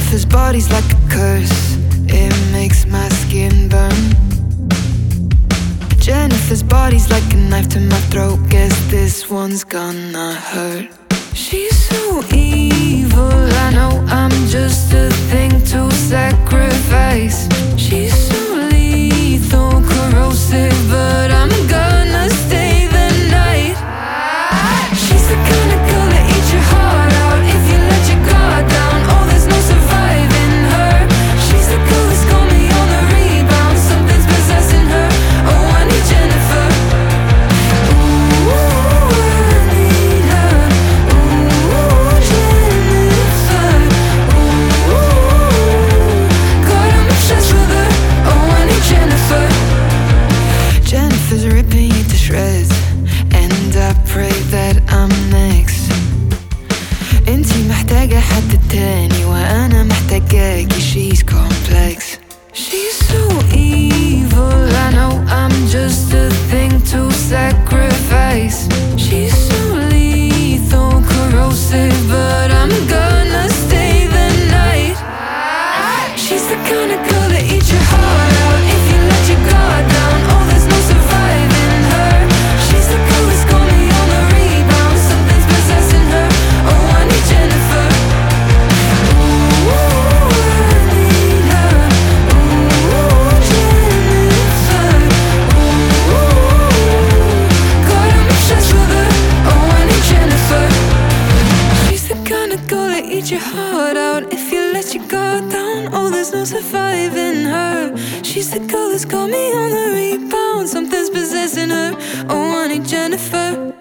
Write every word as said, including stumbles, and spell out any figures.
Jennifer's body's like a curse, it makes my skin burn. Jennifer's body's like a knife to my throat, guess this one's gonna hurt. She's so evil, I know I'm just a thing to sacrifice. She's so lethal, corrosive, but I'm gonna stay the night. She's the kind of girl that eats your heart out if you let your guard down. Oh, there's no surviving her. She's the girl that's got me on the rebound. Something's possessing her. Oh, I need Jennifer. Ooh, I need her. Ooh, Jennifer. Ooh, God, I'm obsessed with her. Oh, I need Jennifer. Jennifer's ripping you to shreds, and I pray that I'm next. انتي محتاجة حد تاني وأنا محتاجاكي. She's complex. She's so evil, I know I'm just a thing to sacrifice. She's so lethal, corrosive, but I'm gonna stay the night. She's the kind of girl that eats your heart out if you let your guard down. Oh, there's no surviving her. She's the girl that's got me on the rebound. Something's possessing her. Oh, I need Jennifer. Ooh, I need her. Ooh, Jennifer. Ooh, God, I'm obsessed with her. Oh, I need Jennifer. She's the kind of girl that eats your heart out if you let your guard down. Oh, there's no surviving her. She's the girl that's got me on the rebound. Something's possessing her. Oh, I need Jennifer.